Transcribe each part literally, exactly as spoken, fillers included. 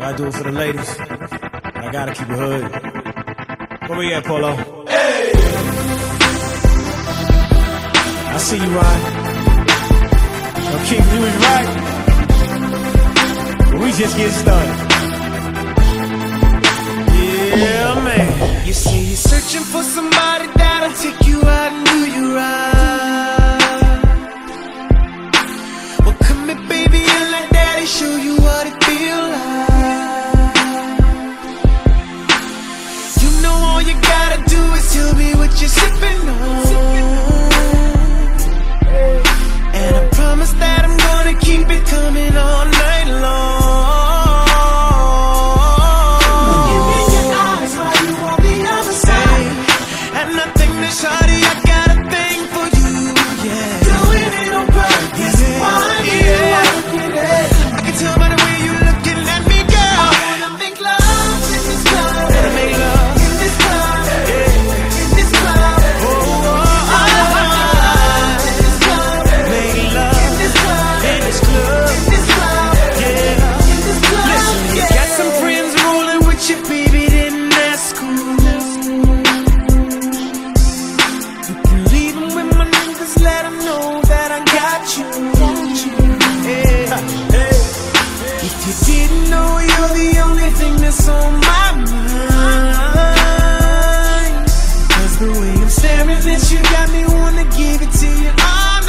Gotta do it for the ladies. I gotta keep it hood. Where we at, Polo? Hey! I see you, Ryan. Yo, Keith, you was right. But we just getting started. Yeah, man. You say you're searching for somebody that'll take you out and do you right. Well, come here, baby, and let daddy show you what it feel like. You know all you gotta do is tell me what you're sipping on. And I promise that I'm gonna keep it coming all night long. Shawty, I got a thing for you, yeah. Doing it on purpose, yeah, yeah. I can tell by the way you looking at me, girl. I wanna make love in this club. Wanna make love in this club, yeah. In this club, oh, oh, oh. I wanna make love in this club. Make love in this club, in this club, in this club, yeah. In this club, listen, yeah. You got some friends rolling with you, baby, then that's cool. Let them know that I got you, hey, hey. If you didn't know, you're the only thing that's on my mind. Cause the way I'm staring at you got me wanna give it to you all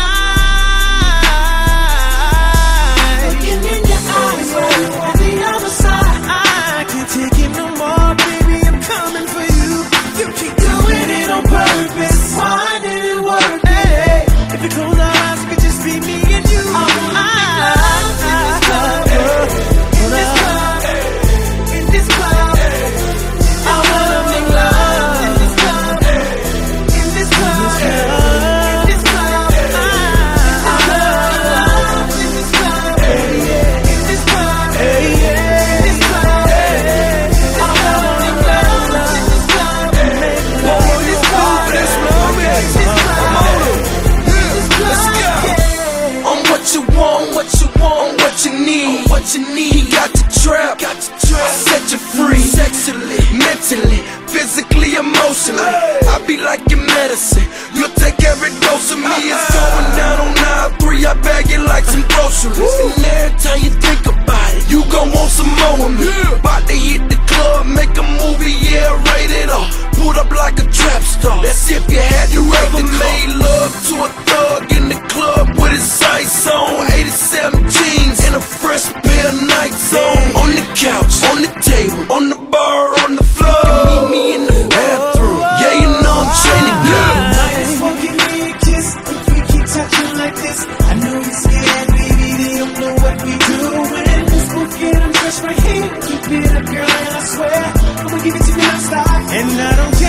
night. Looking in your eyes while you're on the other side, I can't take it no more, baby, I'm coming for you. You keep doing it on purpose, why did it work? If you close our eyes, it could just be me and you. I wanna make love in this club, in this club, in this club. I wanna make love in this club, in this club, in this club. I wanna love in this club, in this club, in this club. I wanna make love in this club, make love in this club, in this club. What you want, what you want, what you need, what you need. Got the trap, got the trap. Set you free, sexually, mentally, physically, emotionally. I be like your medicine. You'll take every dose of me. It's going down on nine three. I bag it like some groceries. And every time you think about it, you gon' want some more of me. About to hit the club, make a movie, yeah, rated R. Pulled up like a trap star. That's if you had to rate the made love to a thug in the club with his sights on. eighty-seven jeans and a fresh pair of Nikes on. On the couch, on the table, on the bar, on the floor. You meet me in the bathroom. Yeah, you know I'm trying to get it. Just won't give me a kiss if we keep touching like this. I know you're scared, baby, they don't know what we doing. This book get undressed right here. Keep it up, girl, and I swear I'ma give it to you non-stop. And I don't